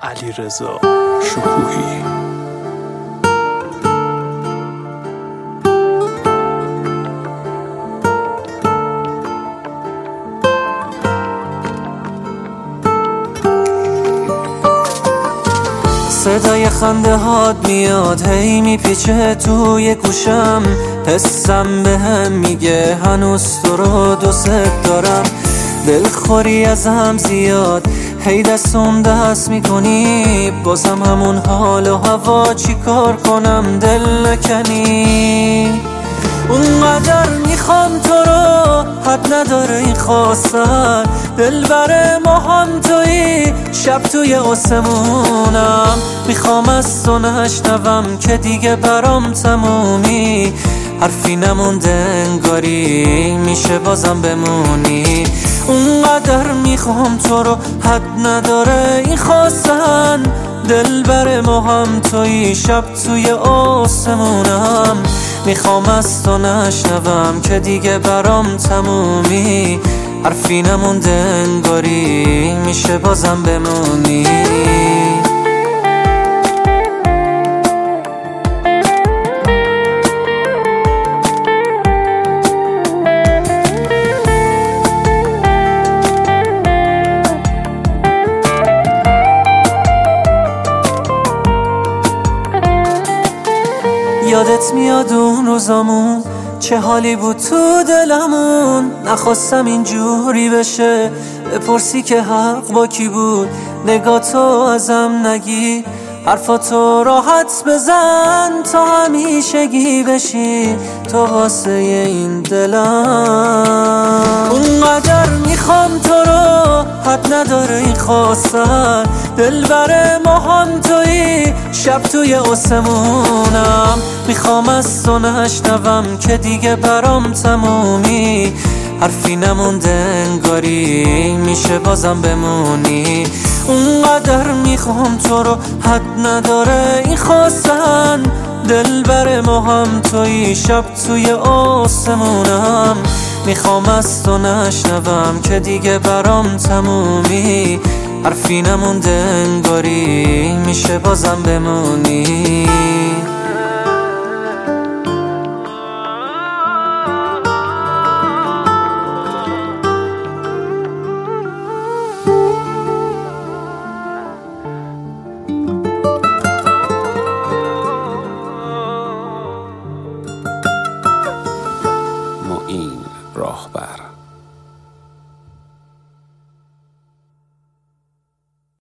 علیرضا شکوهی. صدای خنده هات میاد هی میپیچه توی گوشم، حسم بهم میگه هنوز تو رو دوست دارم. دلخوری ازم زیاد هی دست میکنی، بازم همون حال و هوا چی کار کنم دل نکنی. اونقدر میخوام تو رو حد نداره این خواستن، دل بر ما هم تویی شب توی آسمونم. میخوام از تو نشنوم که دیگه برام تمومی، حرفی نمونده انگاری میشه بازم بمونی. اونقدر میخوام تو رو حد نداره این خواستن، دل بر ما هم تویی شب توی آسمونم. میخوام از تو نشنوم که دیگه برام تمومی، حرفی نمونده انگاری میشه بازم بمونی. یادت میاد اون روزامون چه حالی بود تو دلمون؟ نخواستم اینجوری بشه، بپرسی که حق با کی بود. نگاتو ازم نگی، حرفاتو راحت بزن تا همیشگی بشی تو واسه این دلم. اونقدر میخوام تو رو حد نداره این خواستن، دل بر ما هم تویی شب توی آسمونم. میخوام از تو نشنوم که دیگه برام تمومی، حرفی نمونده انگاری میشه بازم بمونی. اونقدر میخوام تو رو حد نداره این خواستن، دل بر ما هم تویی شب توی آسمونم. میخوام از تو نشنوم که دیگه برام تمومی، حرفی نمونده انگاری میشه بازم بمونی.